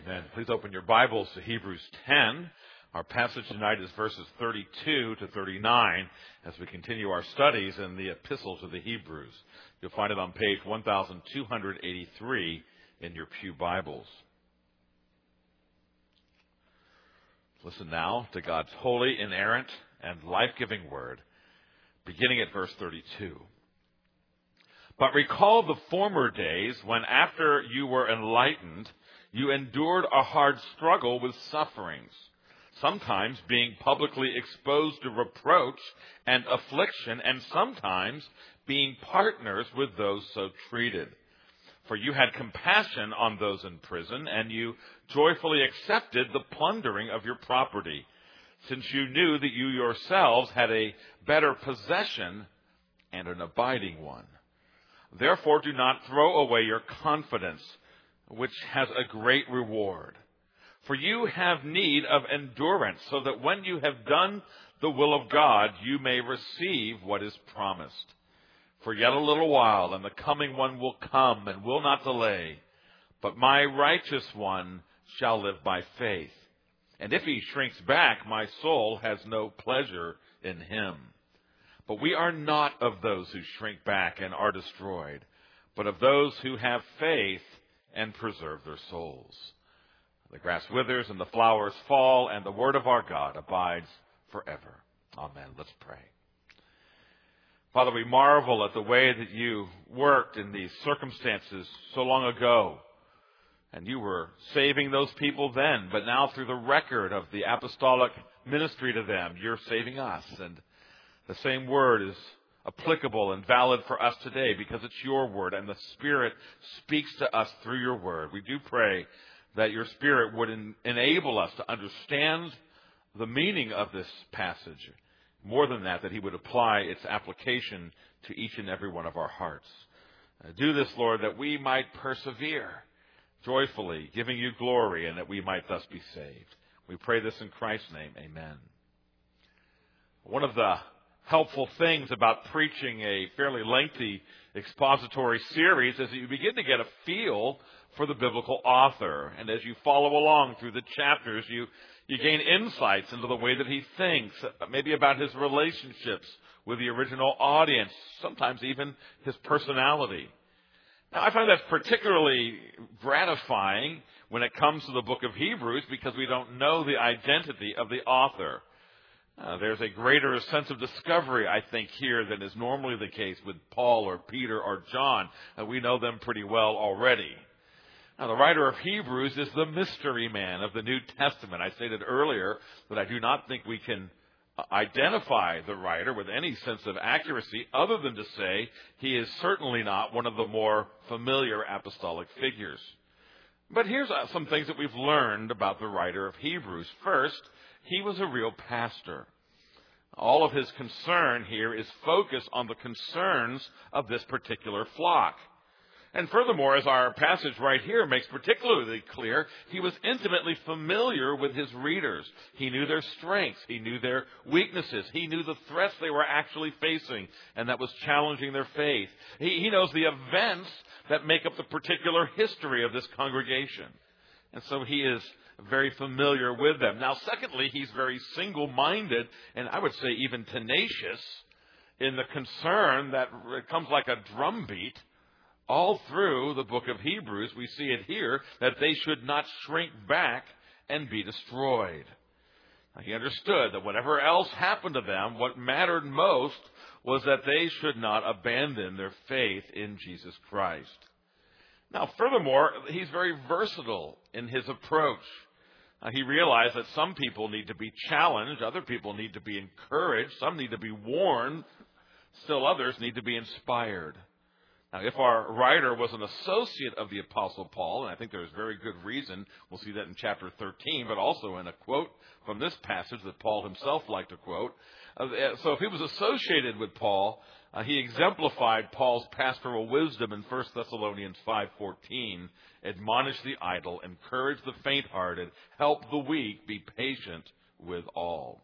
Amen. Please open your Bibles to Hebrews 10. Our passage tonight is verses 32 to 39 as we continue our studies in the Epistle to the Hebrews. You'll find it on page 1283 in your pew Bibles. Listen now to God's holy, inerrant, and life-giving word, beginning at verse 32. But recall the former days when, after you were enlightened, you endured a hard struggle with sufferings, sometimes being publicly exposed to reproach and affliction, and sometimes being partners with those so treated. For you had compassion on those in prison, and you joyfully accepted the plundering of your property, since you knew that you yourselves had a better possession and an abiding one. Therefore, do not throw away your confidence, which has a great reward. For you have need of endurance, so that when you have done the will of God, you may receive what is promised. For yet a little while, and the coming one will come and will not delay. But my righteous one shall live by faith. And if he shrinks back, my soul has no pleasure in him. But we are not of those who shrink back and are destroyed, but of those who have faith and preserve their souls. The grass withers and the flowers fall, and the word of our God abides forever. Amen. Let's pray. Father, we marvel at the way that you worked in these circumstances so long ago. And you were saving those people then, but now through the record of the apostolic ministry to them, you're saving us. And the same word is applicable and valid for us today because it's your word and the Spirit speaks to us through your word. We do pray that your Spirit would enable us to understand the meaning of this passage. More than that he would apply its application to each and every one of our hearts. Do this, Lord, that we might persevere joyfully, giving you glory, and that we might thus be saved. We pray this in Christ's name. Amen. One of the helpful things about preaching a fairly lengthy expository series is that you begin to get a feel for the biblical author. And as you follow along through the chapters, you gain insights into the way that he thinks, maybe about his relationships with the original audience, sometimes even his personality. Now, I find that's particularly gratifying when it comes to the book of Hebrews because we don't know the identity of the author. There's a greater sense of discovery, I think, here than is normally the case with Paul or Peter or John. We know them pretty well already. Now, the writer of Hebrews is the mystery man of the New Testament. I stated earlier that I do not think we can identify the writer with any sense of accuracy other than to say he is certainly not one of the more familiar apostolic figures. But here's some things that we've learned about the writer of Hebrews. First, he was a real pastor. All of his concern here is focused on the concerns of this particular flock. And furthermore, as our passage right here makes particularly clear, he was intimately familiar with his readers. He knew their strengths. He knew their weaknesses. He knew the threats they were actually facing, and that was challenging their faith. He knows the events that make up the particular history of this congregation. And so he is very familiar with them. Now, secondly, he's very single-minded, and I would say even tenacious, in the concern that comes like a drumbeat all through the book of Hebrews. We see it here, that they should not shrink back and be destroyed. Now, he understood that whatever else happened to them, what mattered most was that they should not abandon their faith in Jesus Christ. Now, furthermore, he's very versatile in his approach. He realized that some people need to be challenged, other people need to be encouraged, some need to be warned, still others need to be inspired. Now, if our writer was an associate of the Apostle Paul, and I think there's very good reason, we'll see that in chapter 13, but also in a quote from this passage that Paul himself liked to quote. So if he was associated with Paul, he exemplified Paul's pastoral wisdom in 1 Thessalonians 5:14. Admonish the idle, encourage the faint-hearted, help the weak, be patient with all.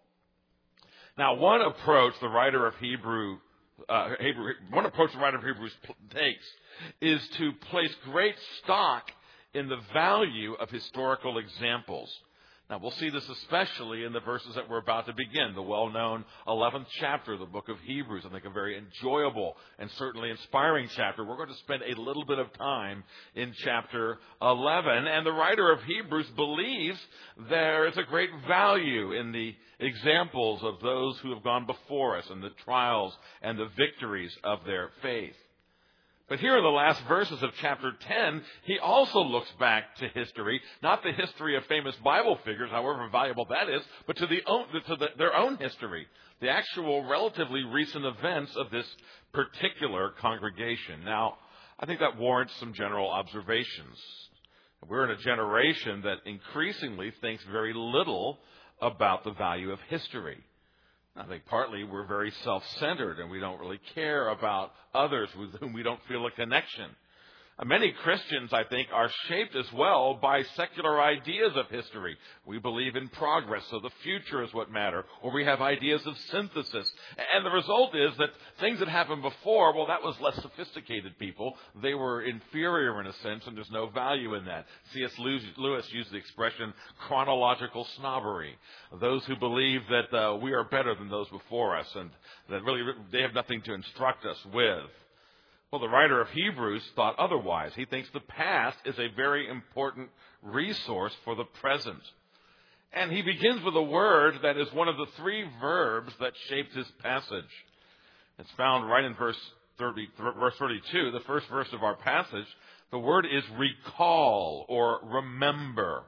Now, one approach the writer of Hebrews takes is to place great stock in the value of historical examples. Now, we'll see this especially in the verses that we're about to begin, the well-known 11th chapter of the book of Hebrews. I think a very enjoyable and certainly inspiring chapter. We're going to spend a little bit of time in chapter 11, and the writer of Hebrews believes there is a great value in the examples of those who have gone before us and the trials and the victories of their faith. But here in the last verses of chapter 10, he also looks back to history, not the history of famous Bible figures, however valuable that is, but to their own history, the actual relatively recent events of this particular congregation. Now, I think that warrants some general observations. We're in a generation that increasingly thinks very little about the value of history. I think partly we're very self-centered and we don't really care about others with whom we don't feel a connection. Many Christians, I think, are shaped as well by secular ideas of history. We believe in progress, so the future is what matters, or we have ideas of synthesis. And the result is that things that happened before, well, that was less sophisticated people. They were inferior in a sense, and there's no value in that. C.S. Lewis used the expression chronological snobbery. Those who believe that we are better than those before us, and that really they have nothing to instruct us with. Well, the writer of Hebrews thought otherwise. He thinks the past is a very important resource for the present. And he begins with a word that is one of the three verbs that shaped his passage. It's found right in verse 32, the first verse of our passage. The word is recall or remember.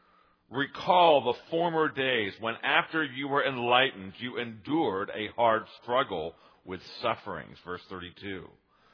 Recall the former days when after you were enlightened, you endured a hard struggle with sufferings. Verse 32.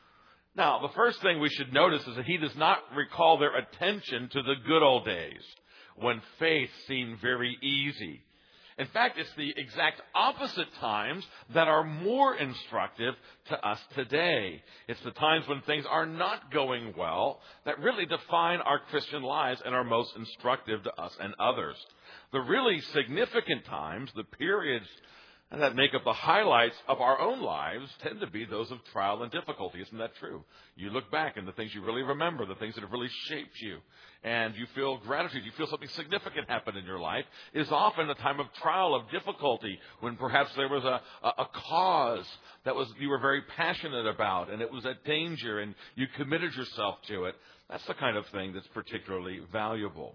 Now, the first thing we should notice is that he does not recall their attention to the good old days when faith seemed very easy. In fact, it's the exact opposite times that are more instructive to us today. It's the times when things are not going well that really define our Christian lives and are most instructive to us and others. The really significant times, the periods and that make up the highlights of our own lives, tend to be those of trial and difficulty. Isn't that true? You look back and the things you really remember, the things that have really shaped you, and you feel gratitude, you feel something significant happened in your life, is often a time of trial, of difficulty, when perhaps there was a cause that you were very passionate about, and it was a danger, and you committed yourself to it. That's the kind of thing that's particularly valuable.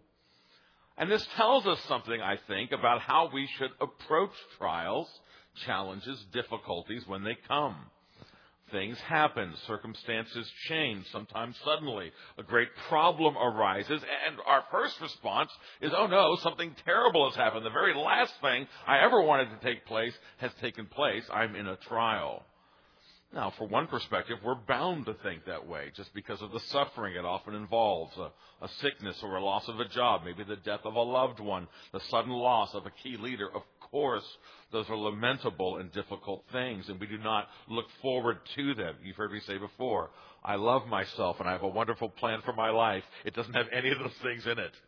And this tells us something, I think, about how we should approach trials, challenges, difficulties when they come. Things happen, circumstances change, sometimes suddenly. A great problem arises, and our first response is, oh no, something terrible has happened. The very last thing I ever wanted to take place has taken place. I'm in a trial. Now, from one perspective, we're bound to think that way just because of the suffering it often involves, a sickness or a loss of a job, maybe the death of a loved one, the sudden loss of a key leader. Of course, those are lamentable and difficult things, and we do not look forward to them. You've heard me say before, I love myself and I have a wonderful plan for my life. It doesn't have any of those things in it.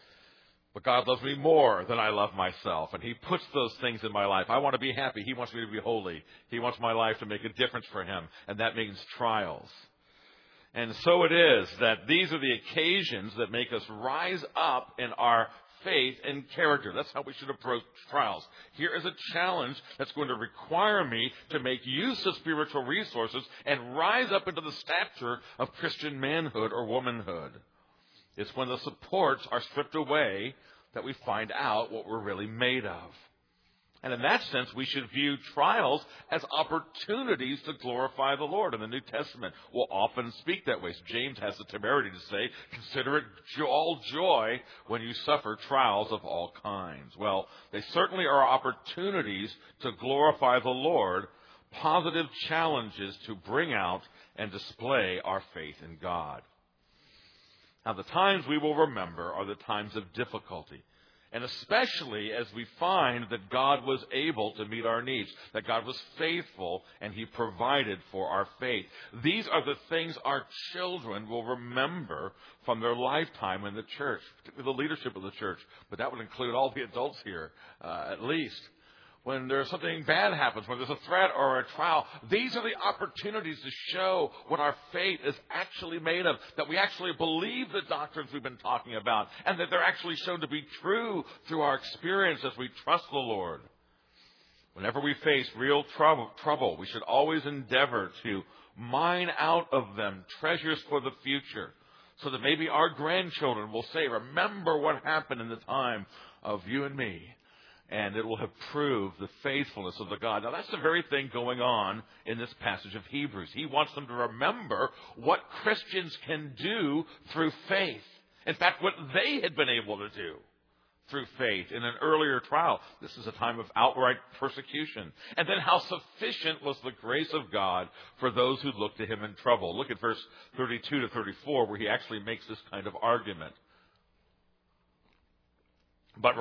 But God loves me more than I love myself, and He puts those things in my life. I want to be happy. He wants me to be holy. He wants my life to make a difference for Him, and that means trials. And so it is that these are the occasions that make us rise up in our faith and character. That's how we should approach trials. Here is a challenge that's going to require me to make use of spiritual resources and rise up into the stature of Christian manhood or womanhood. It's when the supports are stripped away that we find out what we're really made of. And in that sense, we should view trials as opportunities to glorify the Lord. And the New Testament will often speak that way. So James has the temerity to say, consider it all joy when you suffer trials of all kinds. Well, they certainly are opportunities to glorify the Lord, positive challenges to bring out and display our faith in God. Now, the times we will remember are the times of difficulty, and especially as we find that God was able to meet our needs, that God was faithful and He provided for our faith. These are the things our children will remember from their lifetime in the church, particularly the leadership of the church, but that would include all the adults here, at least. when there's something bad happens, when there's a threat or a trial. These are the opportunities to show what our faith is actually made of, that we actually believe the doctrines we've been talking about, and that they're actually shown to be true through our experience as we trust the Lord. Whenever we face real trouble, we should always endeavor to mine out of them treasures for the future, so that maybe our grandchildren will say, remember what happened in the time of you and me. And it will have proved the faithfulness of the God. Now, that's the very thing going on in this passage of Hebrews. He wants them to remember what Christians can do through faith. In fact, what they had been able to do through faith in an earlier trial. This is a time of outright persecution. And then how sufficient was the grace of God for those who looked to him in trouble. Look at verse 32 to 34, where he actually makes this kind of argument. But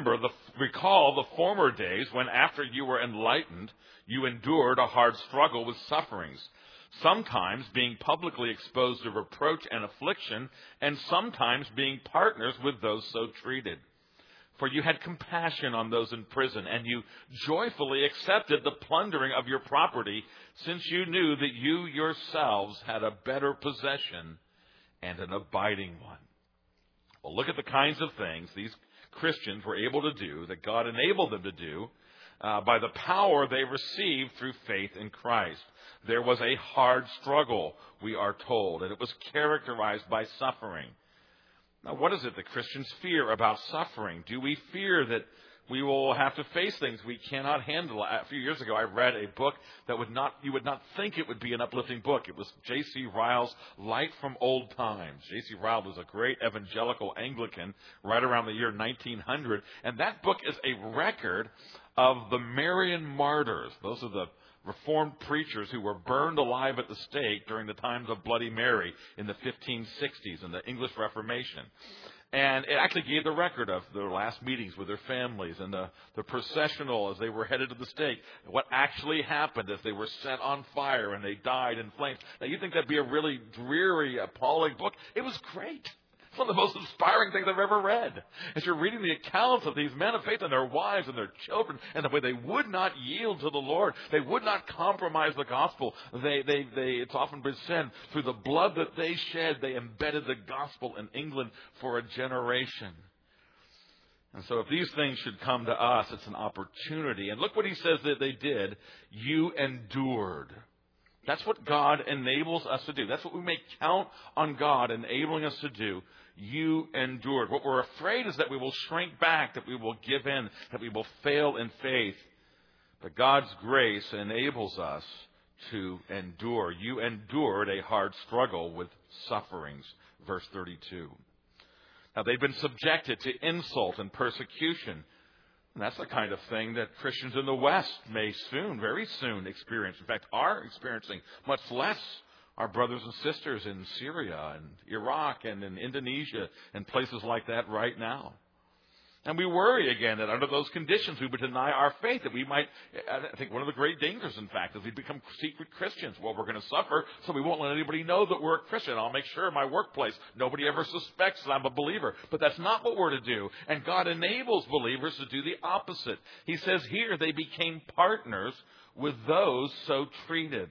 recall the former days when, after you were enlightened, you endured a hard struggle with sufferings, sometimes being publicly exposed to reproach and affliction, and sometimes being partners with those so treated. For you had compassion on those in prison, and you joyfully accepted the plundering of your property, since you knew that you yourselves had a better possession and an abiding one. Well, look at the kinds of things these Christians were able to do, that God enabled them to do, by the power they received through faith in Christ. There was a hard struggle, we are told, and it was characterized by suffering. Now, what is it that Christians fear about suffering? Do we fear that we will have to face things we cannot handle? A few years ago, I read a book that you would not think it would be an uplifting book. It was J.C. Ryle's Light from Old Times. J.C. Ryle was a great evangelical Anglican right around the year 1900. And that book is a record of the Marian martyrs. Those are the Reformed preachers who were burned alive at the stake during the times of Bloody Mary in the 1560s in the English Reformation. And it actually gave the record of their last meetings with their families and the processional as they were headed to the stake. What actually happened as they were set on fire and they died in flames. Now, you'd think that'd be a really dreary, appalling book. It was great. It's one of the most inspiring things I've ever read. As you're reading the accounts of these men of faith and their wives and their children and the way they would not yield to the Lord. They would not compromise the gospel. It's often been said, through the blood that they shed, they embedded the gospel in England for a generation. And so if these things should come to us, it's an opportunity. And look what he says that they did. You endured. That's what God enables us to do. That's what we may count on God enabling us to do. You endured. What we're afraid is that we will shrink back, that we will give in, that we will fail in faith. But God's grace enables us to endure. You endured a hard struggle with sufferings. Verse 32. Now, they've been subjected to insult and persecution. And that's the kind of thing that Christians in the West may very soon experience. In fact, are experiencing, much less our brothers and sisters in Syria and Iraq and in Indonesia and places like that right now. And we worry again that under those conditions we would deny our faith, that we might, I think one of the great dangers, in fact, is we become secret Christians. Well, we're going to suffer, so we won't let anybody know that we're a Christian. I'll make sure in my workplace nobody ever suspects that I'm a believer. But that's not what we're to do. And God enables believers to do the opposite. He says here they became partners with those so treated.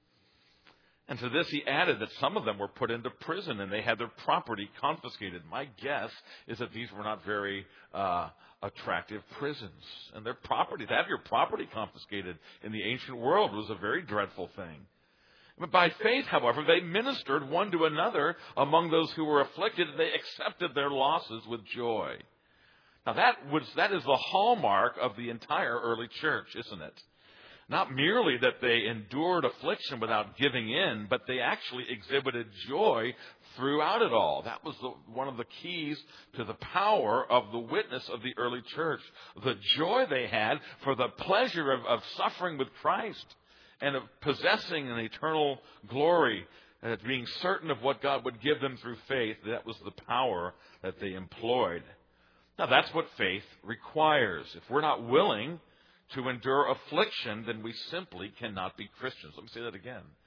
And to this he added that some of them were put into prison and they had their property confiscated. My guess is that these were not very attractive prisons. And their property, to have your property confiscated in the ancient world was a very dreadful thing. But by faith, however, they ministered one to another among those who were afflicted, and they accepted their losses with joy. Now that is the hallmark of the entire early church, isn't it? Not merely that they endured affliction without giving in, but they actually exhibited joy throughout it all. That was one of the keys to the power of the witness of the early church. The joy they had for the pleasure of suffering with Christ and of possessing an eternal glory and being certain of what God would give them through faith. That was the power that they employed. Now, that's what faith requires. If we're not willing to endure affliction, then we simply cannot be Christians. Let me say that again.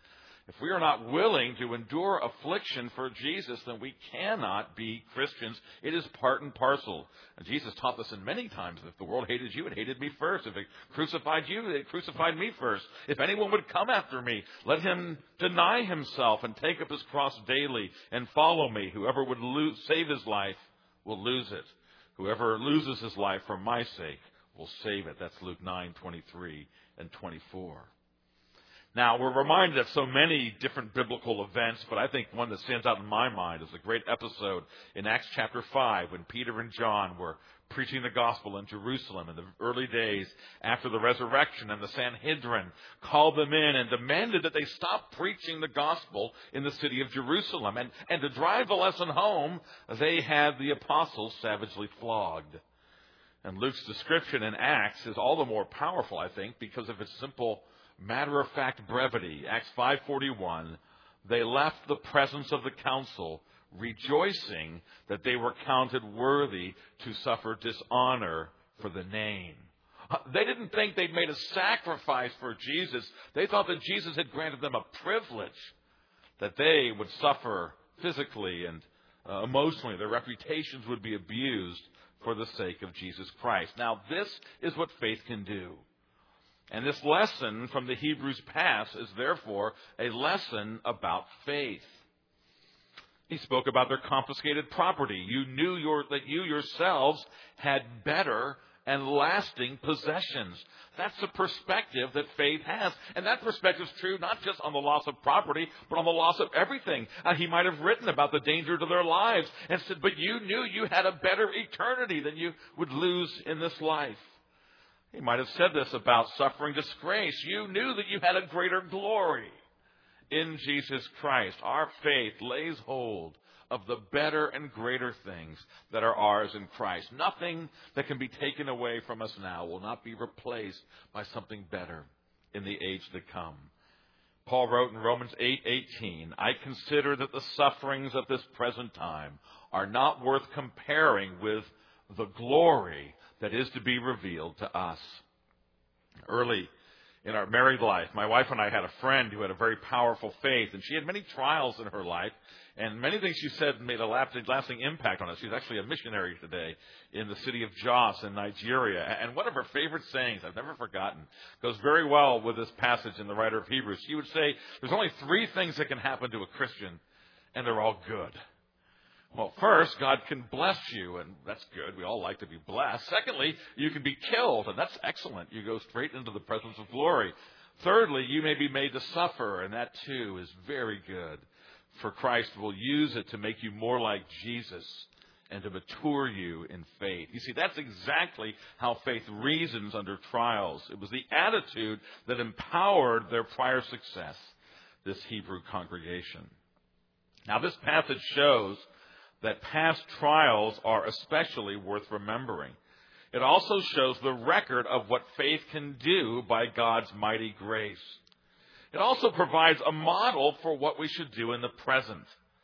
If we are not willing to endure affliction for Jesus, then we cannot be Christians. It is part and parcel. And Jesus taught this in many times. If the world hated you, it hated me first. If it crucified you, it crucified me first. If anyone would come after me, let him deny himself and take up his cross daily and follow me. Whoever would save his life will lose it. Whoever loses his life for my sake will save it. That's Luke 9:23 and 24. Now, we're reminded of so many different biblical events, but I think one that stands out in my mind is a great episode in Acts chapter 5 when Peter and John were preaching the gospel in Jerusalem in the early days after the resurrection, and the Sanhedrin called them in and demanded that they stop preaching the gospel in the city of Jerusalem. And to drive the lesson home, they had the apostles savagely flogged. And Luke's description in Acts is all the more powerful, I think, because of its simple matter-of-fact brevity. Acts 5:41, they left the presence of the council, rejoicing that they were counted worthy to suffer dishonor for the name. They didn't think they'd made a sacrifice for Jesus. They thought that Jesus had granted them a privilege, that they would suffer physically and emotionally. Their reputations would be abused for the sake of Jesus Christ. Now, this is what faith can do. And this lesson from the Hebrews past is therefore a lesson about faith. He spoke about their confiscated property. You knew that you yourselves had better and lasting possessions. That's the perspective that faith has. And that perspective is true not just on the loss of property, but on the loss of everything. He might have written about the danger to their lives and said, but you knew you had a better eternity than you would lose in this life. He might have said this about suffering disgrace. You knew that you had a greater glory in Jesus Christ. Our faith lays hold of the better and greater things that are ours in Christ. Nothing that can be taken away from us now will not be replaced by something better in the age to come. Paul wrote in Romans 8:18, I consider that the sufferings of this present time are not worth comparing with the glory that is to be revealed to us. Early in our married life, my wife and I had a friend who had a very powerful faith, and she had many trials in her life, and many things she said made a lasting impact on us. She's actually a missionary today in the city of Jos in Nigeria, and one of her favorite sayings, I've never forgotten, goes very well with this passage in the writer of Hebrews. She would say, there's only 3 things that can happen to a Christian, and they're all good. Well, first, God can bless you, and that's good. We all like to be blessed. Secondly, you can be killed, and that's excellent. You go straight into the presence of glory. Thirdly, you may be made to suffer, and that too is very good. For Christ will use it to make you more like Jesus and to mature you in faith. You see, that's exactly how faith reasons under trials. It was the attitude that empowered their prior success, this Hebrew congregation. Now, this passage shows that past trials are especially worth remembering. It also shows the record of what faith can do by God's mighty grace. It also provides a model for what we should do in the present.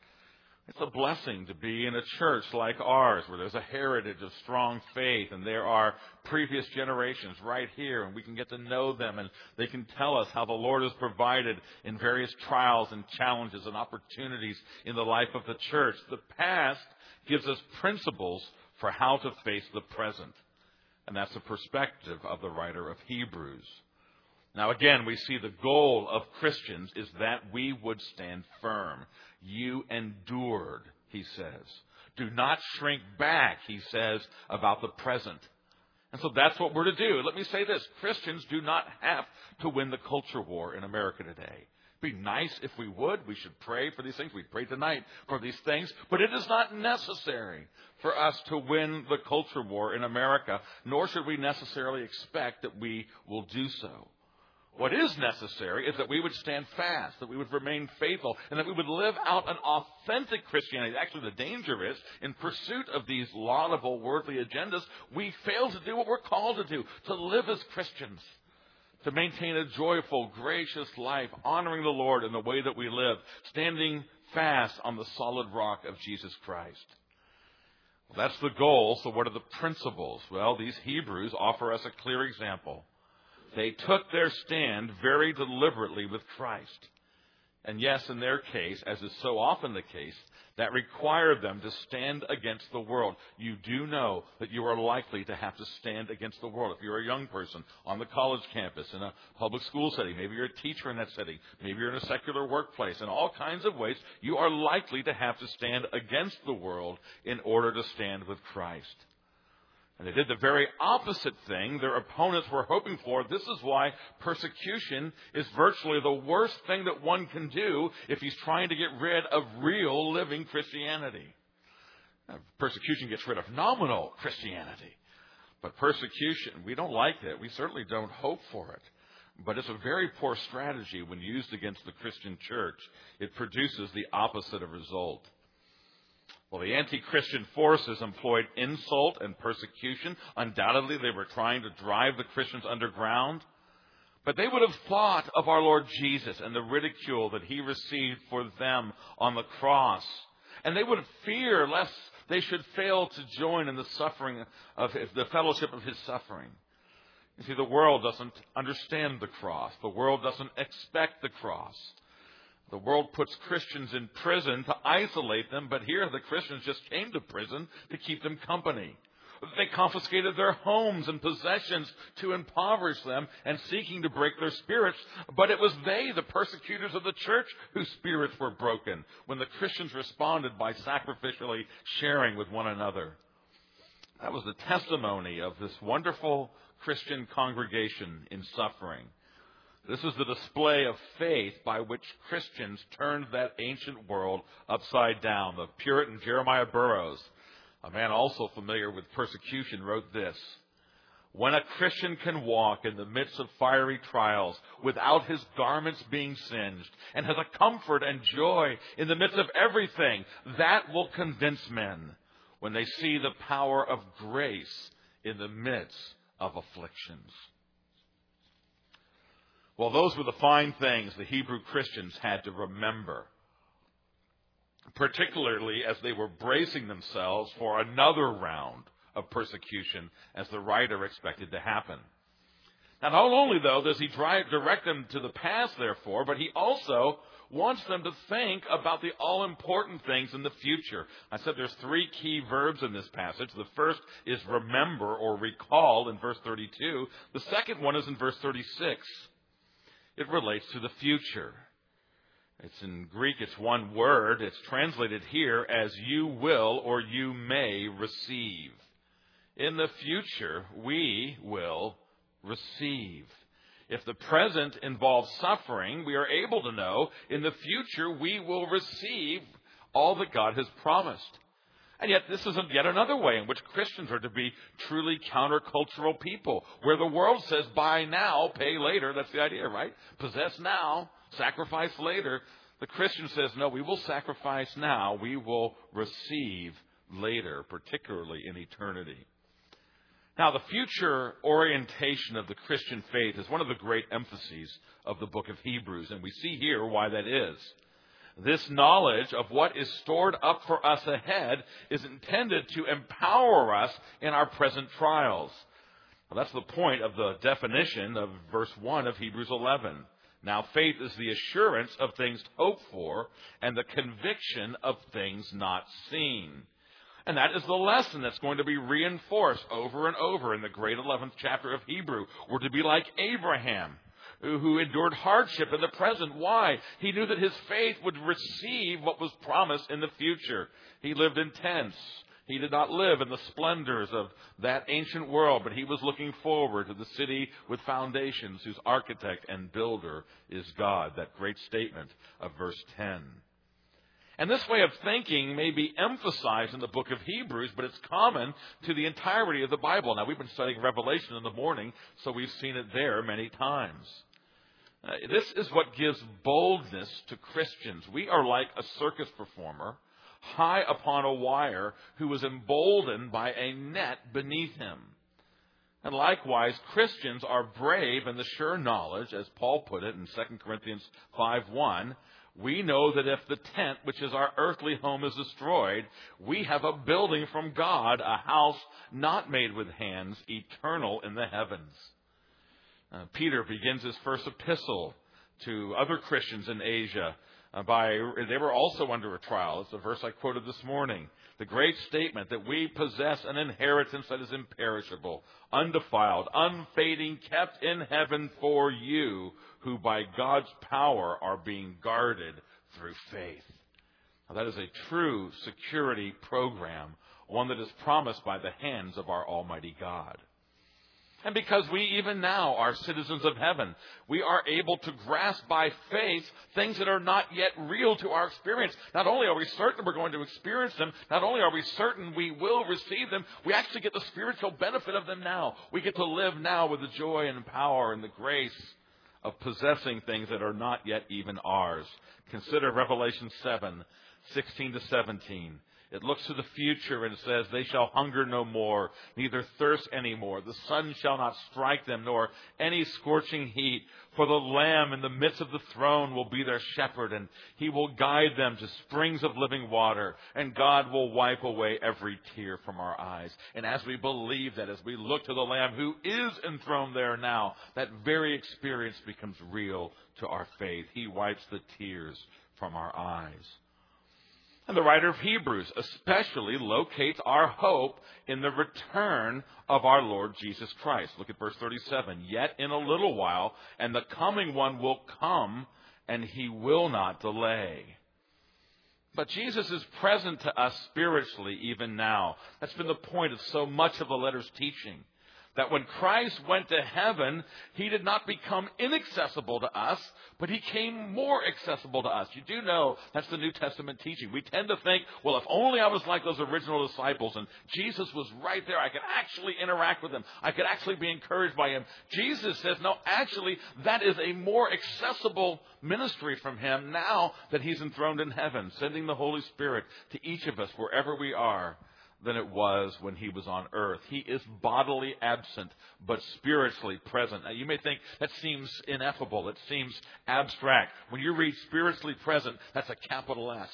It's a blessing to be in a church like ours, where there's a heritage of strong faith, and there are previous generations right here, and we can get to know them, and they can tell us how the Lord has provided in various trials and challenges and opportunities in the life of the church. The past gives us principles for how to face the present, and that's the perspective of the writer of Hebrews. Now, again, we see the goal of Christians is that we would stand firm. You endured, he says. Do not shrink back, he says, about the present. And so that's what we're to do. Let me say this. Christians do not have to win the culture war in America today. It'd be nice if we would. We should pray for these things. We prayed tonight for these things. But it is not necessary for us to win the culture war in America, nor should we necessarily expect that we will do so. What is necessary is that we would stand fast, that we would remain faithful, and that we would live out an authentic Christianity. Actually, the danger is, in pursuit of these laudable worldly agendas, we fail to do what we're called to do, to live as Christians, to maintain a joyful, gracious life, honoring the Lord in the way that we live, standing fast on the solid rock of Jesus Christ. Well, that's the goal. So what are the principles? Well, these Hebrews offer us a clear example. They took their stand very deliberately with Christ. And yes, in their case, as is so often the case, that required them to stand against the world. You do know that you are likely to have to stand against the world. If you're a young person on the college campus, in a public school setting, maybe you're a teacher in that setting, maybe you're in a secular workplace, in all kinds of ways, you are likely to have to stand against the world in order to stand with Christ. And they did the very opposite thing their opponents were hoping for. This is why persecution is virtually the worst thing that one can do if he's trying to get rid of real living Christianity. Now, persecution gets rid of nominal Christianity. But persecution, we don't like it. We certainly don't hope for it. But it's a very poor strategy when used against the Christian church. It produces the opposite of result. Well, the anti-Christian forces employed insult and persecution. Undoubtedly, they were trying to drive the Christians underground. But they would have thought of our Lord Jesus and the ridicule that he received for them on the cross. And they would fear lest they should fail to join in the suffering of the fellowship of his suffering. You see, the world doesn't understand the cross. The world doesn't expect the cross. The world puts Christians in prison to isolate them, but here the Christians just came to prison to keep them company. They confiscated their homes and possessions to impoverish them and seeking to break their spirits, but it was they, the persecutors of the church, whose spirits were broken when the Christians responded by sacrificially sharing with one another. That was the testimony of this wonderful Christian congregation in suffering. This is the display of faith by which Christians turned that ancient world upside down. The Puritan Jeremiah Burroughs, a man also familiar with persecution, wrote this: "When a Christian can walk in the midst of fiery trials without his garments being singed, and has a comfort and joy in the midst of everything, that will convince men when they see the power of grace in the midst of afflictions." Well, those were the fine things the Hebrew Christians had to remember, particularly as they were bracing themselves for another round of persecution, as the writer expected to happen. Now, not only, though, does he direct them to the past, therefore, but he also wants them to think about the all-important things in the future. I said there's three key verbs in this passage. The first is remember or recall in verse 32. The second one is in verse 36. It relates to the future. It's in Greek, it's one word. It's translated here as you will or you may receive. In the future, we will receive. If the present involves suffering, we are able to know in the future we will receive all that God has promised. And yet this is yet another way in which Christians are to be truly countercultural people, where the world says buy now, pay later. That's the idea, right? Possess now, sacrifice later. The Christian says, no, we will sacrifice now. We will receive later, particularly in eternity. Now, the future orientation of the Christian faith is one of the great emphases of the book of Hebrews, and we see here why that is. This knowledge of what is stored up for us ahead is intended to empower us in our present trials. Well, that's the point of the definition of verse 1 of Hebrews 11. Now, faith is the assurance of things hoped for and the conviction of things not seen. And that is the lesson that's going to be reinforced over and over in the great 11th chapter of Hebrew. We're to be like Abraham, who endured hardship in the present. Why? He knew that his faith would receive what was promised in the future. He lived in tents. He did not live in the splendors of that ancient world, but he was looking forward to the city with foundations, whose architect and builder is God. That great statement of verse 10. And this way of thinking may be emphasized in the book of Hebrews, but it's common to the entirety of the Bible. Now, we've been studying Revelation in the morning, so we've seen it there many times. This is what gives boldness to Christians. We are like a circus performer high upon a wire who is emboldened by a net beneath him. And likewise, Christians are brave in the sure knowledge, as Paul put it in 2 Corinthians 5:1, we know that if the tent, which is our earthly home, is destroyed, we have a building from God, a house not made with hands, eternal in the heavens. Peter begins his first epistle to other Christians in Asia They were also under a trial. It's the verse I quoted this morning. The great statement that we possess an inheritance that is imperishable, undefiled, unfading, kept in heaven for you, who by God's power are being guarded through faith. Now, that is a true security program, one that is promised by the hands of our Almighty God. And because we even now are citizens of heaven, we are able to grasp by faith things that are not yet real to our experience. Not only are we certain we're going to experience them, not only are we certain we will receive them, we actually get the spiritual benefit of them now. We get to live now with the joy and power and the grace of possessing things that are not yet even ours. Consider Revelation 7:16-17. It looks to the future and says, they shall hunger no more, neither thirst any more. The sun shall not strike them, nor any scorching heat. For the Lamb in the midst of the throne will be their shepherd, and he will guide them to springs of living water. And God will wipe away every tear from our eyes. And as we believe that, as we look to the Lamb who is enthroned there now, that very experience becomes real to our faith. He wipes the tears from our eyes. And the writer of Hebrews especially locates our hope in the return of our Lord Jesus Christ. Look at verse 37. Yet in a little while, and the coming one will come, and he will not delay. But Jesus is present to us spiritually even now. That's been the point of so much of the letter's teaching. That when Christ went to heaven, he did not become inaccessible to us, but he came more accessible to us. You do know that's the New Testament teaching. We tend to think, well, if only I was like those original disciples and Jesus was right there, I could actually interact with him. I could actually be encouraged by him. Jesus says, no, actually, that is a more accessible ministry from him now that he's enthroned in heaven, sending the Holy Spirit to each of us wherever we are, than it was when he was on earth. He is bodily absent, but spiritually present. Now, you may think that seems ineffable. It seems abstract. When you read spiritually present, that's a capital S.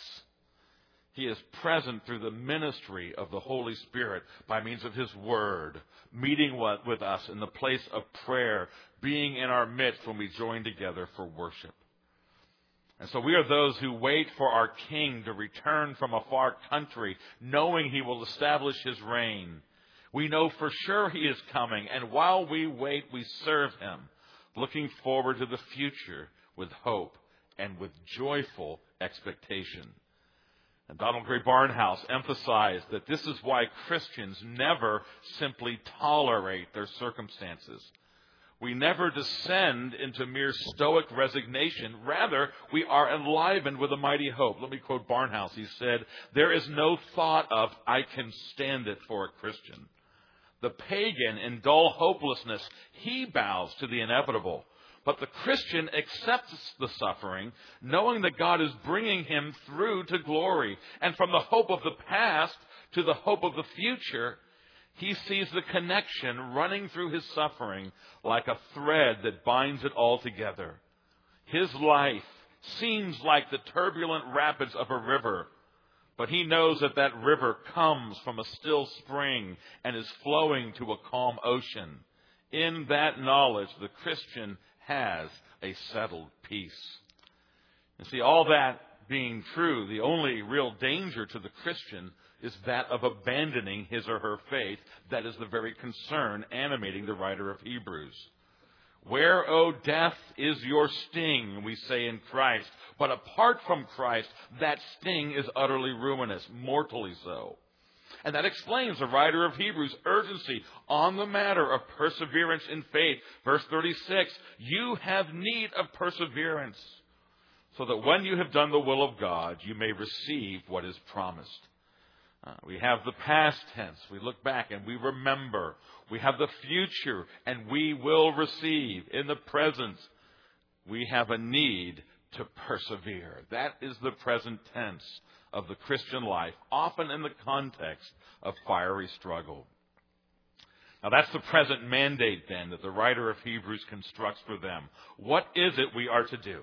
He is present through the ministry of the Holy Spirit by means of his word, meeting with us in the place of prayer, being in our midst when we join together for worship. And so we are those who wait for our King to return from a far country, knowing he will establish his reign. We know for sure he is coming, and while we wait, we serve him, looking forward to the future with hope and with joyful expectation. And Donald Grey Barnhouse emphasized that this is why Christians never simply tolerate their circumstances. We never descend into mere stoic resignation. Rather, we are enlivened with a mighty hope. Let me quote Barnhouse. He said, there is no thought of, I can stand it for a Christian. The pagan, in dull hopelessness, he bows to the inevitable. But the Christian accepts the suffering, knowing that God is bringing him through to glory. And from the hope of the past to the hope of the future, he sees the connection running through his suffering like a thread that binds it all together. His life seems like the turbulent rapids of a river, but he knows that that river comes from a still spring and is flowing to a calm ocean. In that knowledge, the Christian has a settled peace. And see, all that being true, the only real danger to the Christian is that of abandoning his or her faith. That is the very concern animating the writer of Hebrews. Where, O death, is your sting, we say in Christ. But apart from Christ, that sting is utterly ruinous, mortally so. And that explains the writer of Hebrews' urgency on the matter of perseverance in faith. Verse 36, you have need of perseverance, so that when you have done the will of God, you may receive what is promised. We have the past tense. We look back and we remember. We have the future and we will receive. In the present, we have a need to persevere. That is the present tense of the Christian life, often in the context of fiery struggle. Now that's the present mandate then that the writer of Hebrews constructs for them. What is it we are to do?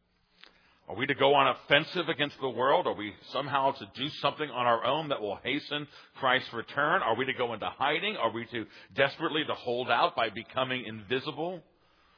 Are we to go on offensive against the world? Are we somehow to do something on our own that will hasten Christ's return? Are we to go into hiding? Are we to desperately to hold out by becoming invisible?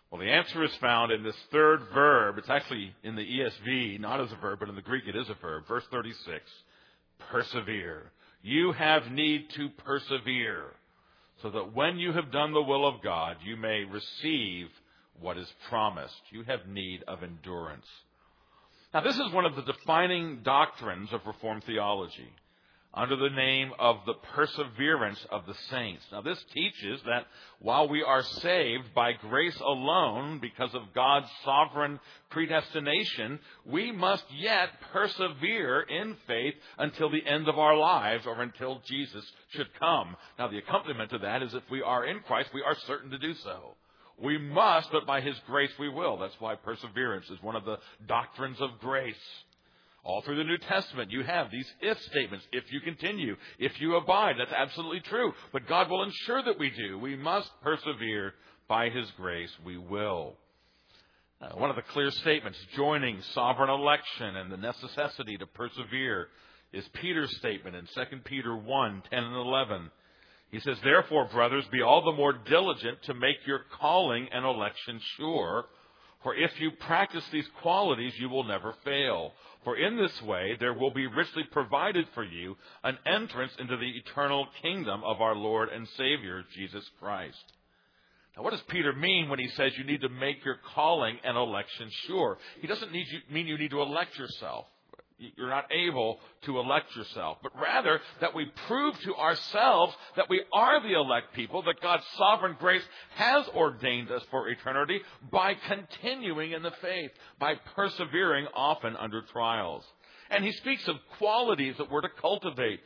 Well, the answer is found in this third verb. It's actually in the ESV, not as a verb, but in the Greek it is a verb. Verse 36, persevere. You have need to persevere, so that when you have done the will of God, you may receive what is promised. You have need of endurance. Now, this is one of the defining doctrines of Reformed theology, under the name of the perseverance of the saints. Now, this teaches that while we are saved by grace alone because of God's sovereign predestination, we must yet persevere in faith until the end of our lives or until Jesus should come. Now, the accompaniment to that is if we are in Christ, we are certain to do so. We must, but by His grace we will. That's why perseverance is one of the doctrines of grace. All through the New Testament, you have these if statements. If you continue, if you abide, that's absolutely true. But God will ensure that we do. We must persevere by His grace. We will. One of the clear statements joining sovereign election and the necessity to persevere is Peter's statement in 2 Peter 1, 10 and 11. He says, therefore, brothers, be all the more diligent to make your calling and election sure. For if you practice these qualities, you will never fail. For in this way, there will be richly provided for you an entrance into the eternal kingdom of our Lord and Savior, Jesus Christ. Now, what does Peter mean when he says you need to make your calling and election sure? He doesn't mean you need to elect yourself. You're not able to elect yourself, but rather that we prove to ourselves that we are the elect people, that God's sovereign grace has ordained us for eternity by continuing in the faith, by persevering often under trials. And he speaks of qualities that we're to cultivate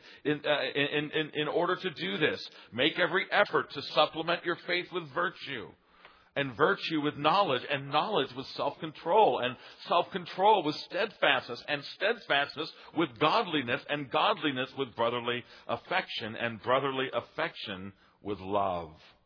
in order to do this. Make every effort to supplement your faith with virtue, and virtue with knowledge, and knowledge with self-control, and self-control with steadfastness, and steadfastness with godliness, and godliness with brotherly affection, and brotherly affection with love.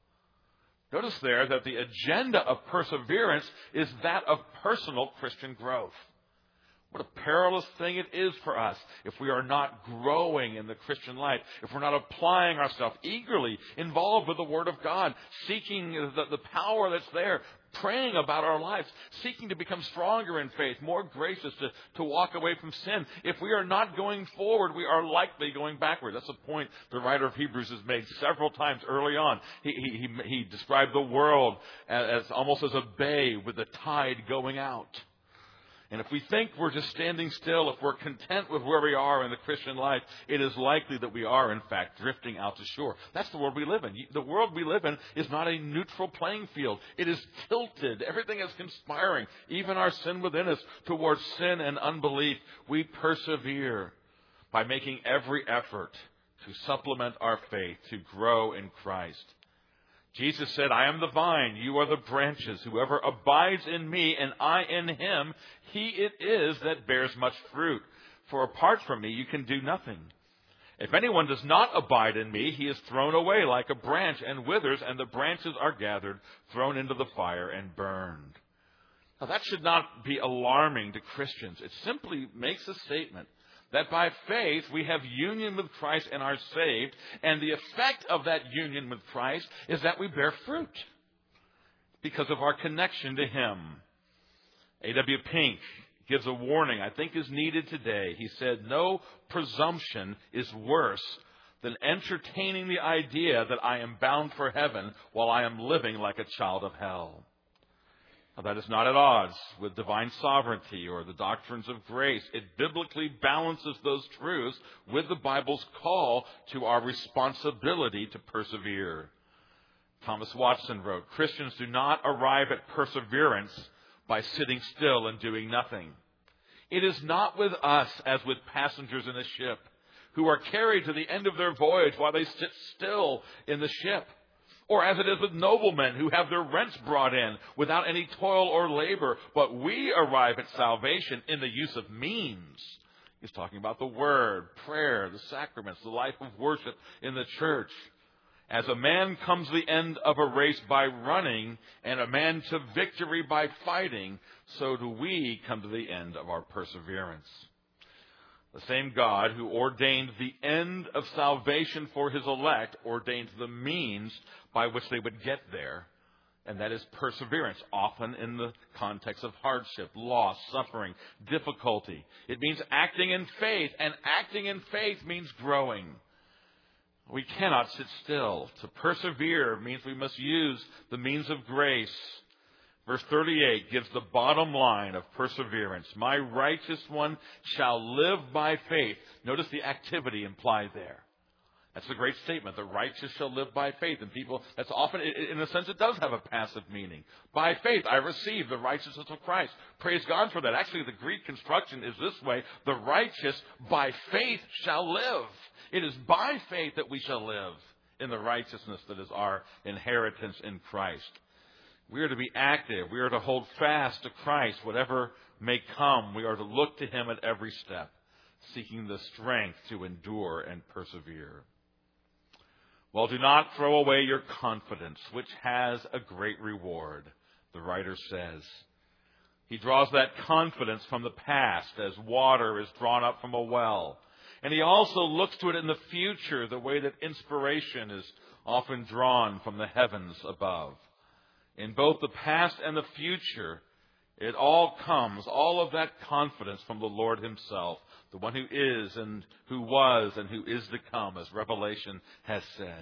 Notice there that the agenda of perseverance is that of personal Christian growth. What a perilous thing it is for us if we are not growing in the Christian life, if we're not applying ourselves, eagerly involved with the Word of God, seeking the power that's there, praying about our lives, seeking to become stronger in faith, more gracious to walk away from sin. If we are not going forward, we are likely going backward. That's a point the writer of Hebrews has made several times early on. He described the world as almost as a bay with the tide going out. And if we think we're just standing still, if we're content with where we are in the Christian life, it is likely that we are, in fact, drifting out to shore. That's the world we live in. The world we live in is not a neutral playing field. It is tilted. Everything is conspiring, even our sin within us, towards sin and unbelief. We persevere by making every effort to supplement our faith, to grow in Christ. Jesus said, I am the vine, you are the branches. Whoever abides in me and I in him, he it is that bears much fruit. For apart from me, you can do nothing. If anyone does not abide in me, he is thrown away like a branch and withers, and the branches are gathered, thrown into the fire, and burned. Now, that should not be alarming to Christians. It simply makes a statement that by faith we have union with Christ and are saved, and the effect of that union with Christ is that we bear fruit because of our connection to Him. A.W. Pink gives a warning I think is needed today. He said, no presumption is worse than entertaining the idea that I am bound for heaven while I am living like a child of hell. Now, that is not at odds with divine sovereignty or the doctrines of grace. It biblically balances those truths with the Bible's call to our responsibility to persevere. Thomas Watson wrote, Christians do not arrive at perseverance by sitting still and doing nothing. It is not with us as with passengers in a ship who are carried to the end of their voyage while they sit still in the ship. Or as it is with noblemen who have their rents brought in without any toil or labor. But we arrive at salvation in the use of means. He's talking about the Word, prayer, the sacraments, the life of worship in the church. As a man comes to the end of a race by running, and a man to victory by fighting, so do we come to the end of our perseverance. The same God who ordained the end of salvation for His elect ordained the means by which they would get there. And that is perseverance, often in the context of hardship, loss, suffering, difficulty. It means acting in faith, and acting in faith means growing. We cannot sit still. To persevere means we must use the means of grace. Verse 38 gives the bottom line of perseverance. My righteous one shall live by faith. Notice the activity implied there. That's a great statement. The righteous shall live by faith. And people, that's often, in a sense, it does have a passive meaning. By faith, I receive the righteousness of Christ. Praise God for that. Actually, the Greek construction is this way. The righteous by faith shall live. It is by faith that we shall live in the righteousness that is our inheritance in Christ. We are to be active. We are to hold fast to Christ, whatever may come. We are to look to Him at every step, seeking the strength to endure and persevere. Well, do not throw away your confidence, which has a great reward, the writer says. He draws that confidence from the past as water is drawn up from a well. And he also looks to it in the future, the way that inspiration is often drawn from the heavens above. In both the past and the future, it all comes, all of that confidence from the Lord Himself, the one who is and who was and who is to come, as Revelation has said.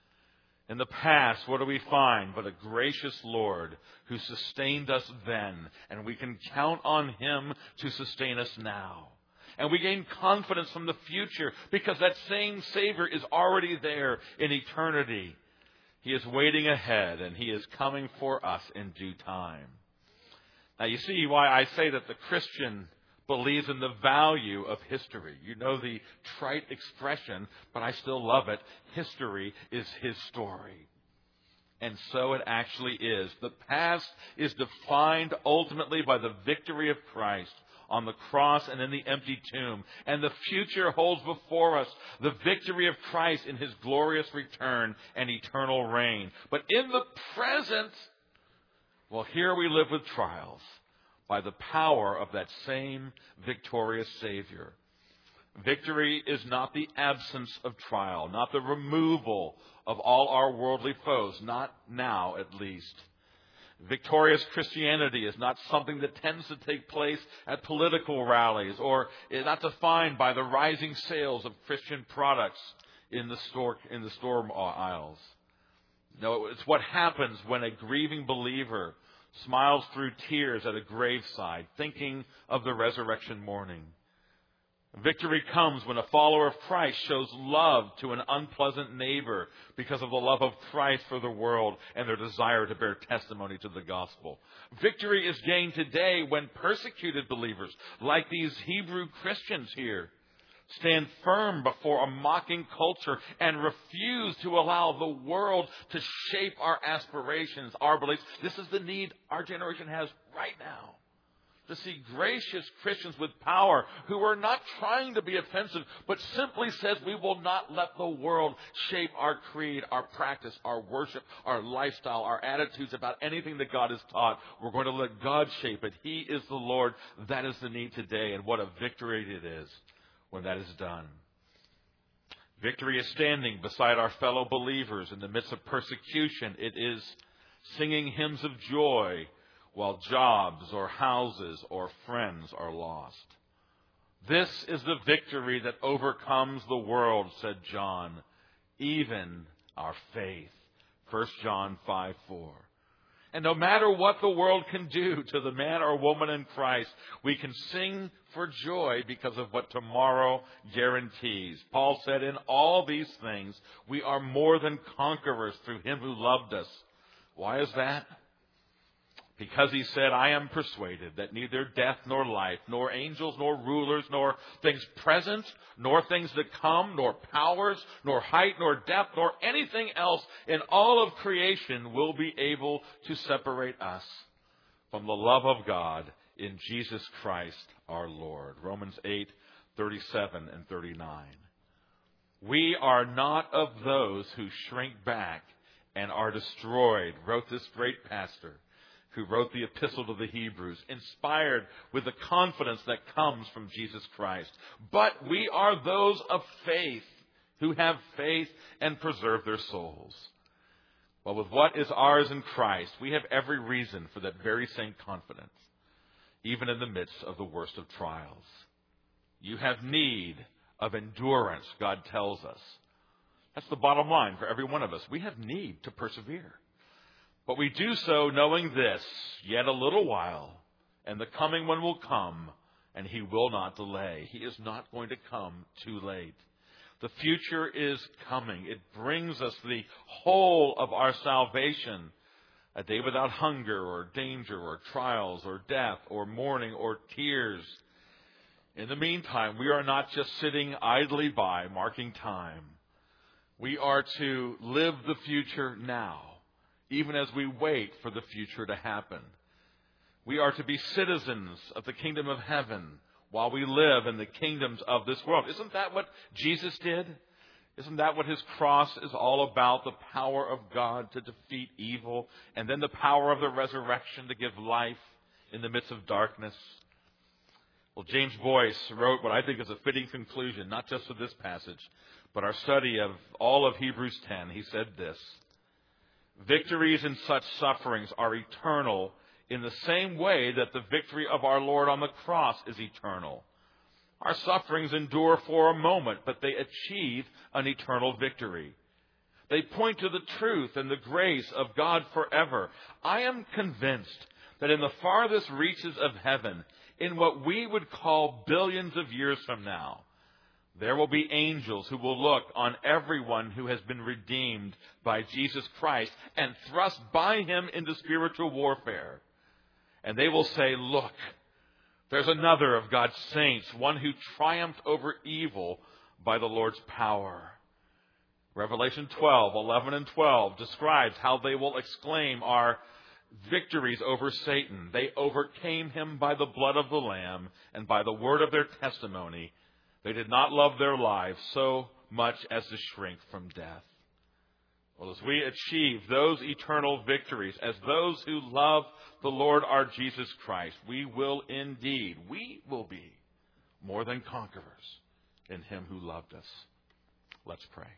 In the past, what do we find but a gracious Lord who sustained us then, and we can count on Him to sustain us now. And we gain confidence from the future because that same Savior is already there in eternity. He is waiting ahead, and He is coming for us in due time. Now, you see why I say that the Christian believes in the value of history. You know the trite expression, but I still love it. History is His story. And so it actually is. The past is defined ultimately by the victory of Christ on the cross and in the empty tomb. And the future holds before us the victory of Christ in His glorious return and eternal reign. But in the present, well, here we live with trials by the power of that same victorious Savior. Victory is not the absence of trial, not the removal of all our worldly foes, not now at least. Victorious Christianity is not something that tends to take place at political rallies or is not defined by the rising sales of Christian products in the store aisles. No, it's what happens when a grieving believer smiles through tears at a graveside, thinking of the resurrection morning. Victory comes when a follower of Christ shows love to an unpleasant neighbor because of the love of Christ for the world and their desire to bear testimony to the gospel. Victory is gained today when persecuted believers, like these Hebrew Christians here, stand firm before a mocking culture and refuse to allow the world to shape our aspirations, our beliefs. This is the need our generation has right now. To see gracious Christians with power who are not trying to be offensive, but simply says we will not let the world shape our creed, our practice, our worship, our lifestyle, our attitudes about anything that God has taught. We're going to let God shape it. He is the Lord. That is the need today, and what a victory it is when that is done. Victory is standing beside our fellow believers in the midst of persecution. It is singing hymns of joy while jobs or houses or friends are lost. This is the victory that overcomes the world, said John, even our faith. 1 John 5:4. And no matter what the world can do to the man or woman in Christ, we can sing for joy because of what tomorrow guarantees. Paul said, in all these things, we are more than conquerors through Him who loved us. Why is that? Because He said, I am persuaded that neither death nor life, nor angels, nor rulers, nor things present, nor things that come, nor powers, nor height, nor depth, nor anything else in all of creation will be able to separate us from the love of God in Jesus Christ our Lord. Romans 8:37 and 39. We are not of those who shrink back and are destroyed, wrote this great pastor who wrote the epistle to the Hebrews, inspired with the confidence that comes from Jesus Christ. But we are those of faith who have faith and preserve their souls. Well, with what is ours in Christ, we have every reason for that very same confidence, even in the midst of the worst of trials. You have need of endurance, God tells us. That's the bottom line for every one of us. We have need to persevere. But we do so knowing this, yet a little while, and the coming one will come, and he will not delay. He is not going to come too late. The future is coming. It brings us the whole of our salvation. A day without hunger or danger or trials or death or mourning or tears. In the meantime, we are not just sitting idly by, marking time. We are to live the future now, even as we wait for the future to happen. We are to be citizens of the kingdom of heaven while we live in the kingdoms of this world. Isn't that what Jesus did? Isn't that what his cross is all about? The power of God to defeat evil, and then the power of the resurrection to give life in the midst of darkness. Well, James Boyce wrote what I think is a fitting conclusion, not just of this passage, but our study of all of Hebrews 10. He said this: victories in such sufferings are eternal in the same way that the victory of our Lord on the cross is eternal. Our sufferings endure for a moment, but they achieve an eternal victory. They point to the truth and the grace of God forever. I am convinced that in the farthest reaches of heaven, in what we would call billions of years from now, there will be angels who will look on everyone who has been redeemed by Jesus Christ and thrust by him into spiritual warfare. And they will say, look, there's another of God's saints, one who triumphed over evil by the Lord's power. Revelation 12:11 and 12 describes how they will exclaim our victories over Satan. They overcame him by the blood of the Lamb and by the word of their testimony. They did not love their lives so much as to shrink from death. Well, as we achieve those eternal victories, as those who love the Lord our Jesus Christ, we will be more than conquerors in him who loved us. Let's pray.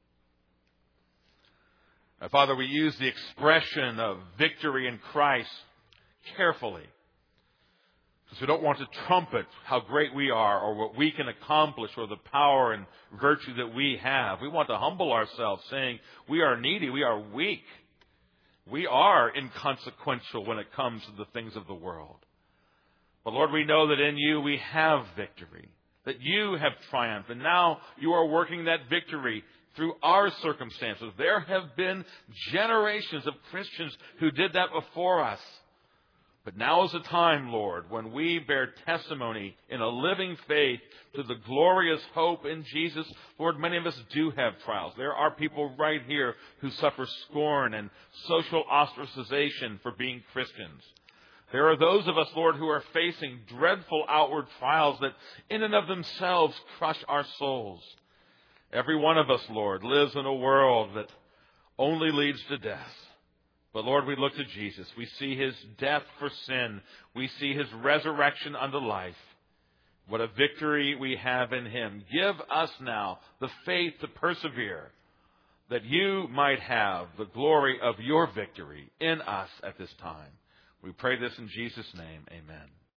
Now, Father, we use the expression of victory in Christ carefully, because we don't want to trumpet how great we are or what we can accomplish or the power and virtue that we have. We want to humble ourselves, saying we are needy, we are weak. We are inconsequential when it comes to the things of the world. But Lord, we know that in you we have victory, that you have triumphed, and now you are working that victory through our circumstances. There have been generations of Christians who did that before us. But now is the time, Lord, when we bear testimony in a living faith to the glorious hope in Jesus. Lord, many of us do have trials. There are people right here who suffer scorn and social ostracization for being Christians. There are those of us, Lord, who are facing dreadful outward trials that in and of themselves crush our souls. Every one of us, Lord, lives in a world that only leads to death. But Lord, we look to Jesus. We see his death for sin. We see his resurrection unto life. What a victory we have in him. Give us now the faith to persevere, that you might have the glory of your victory in us at this time. We pray this in Jesus' name. Amen.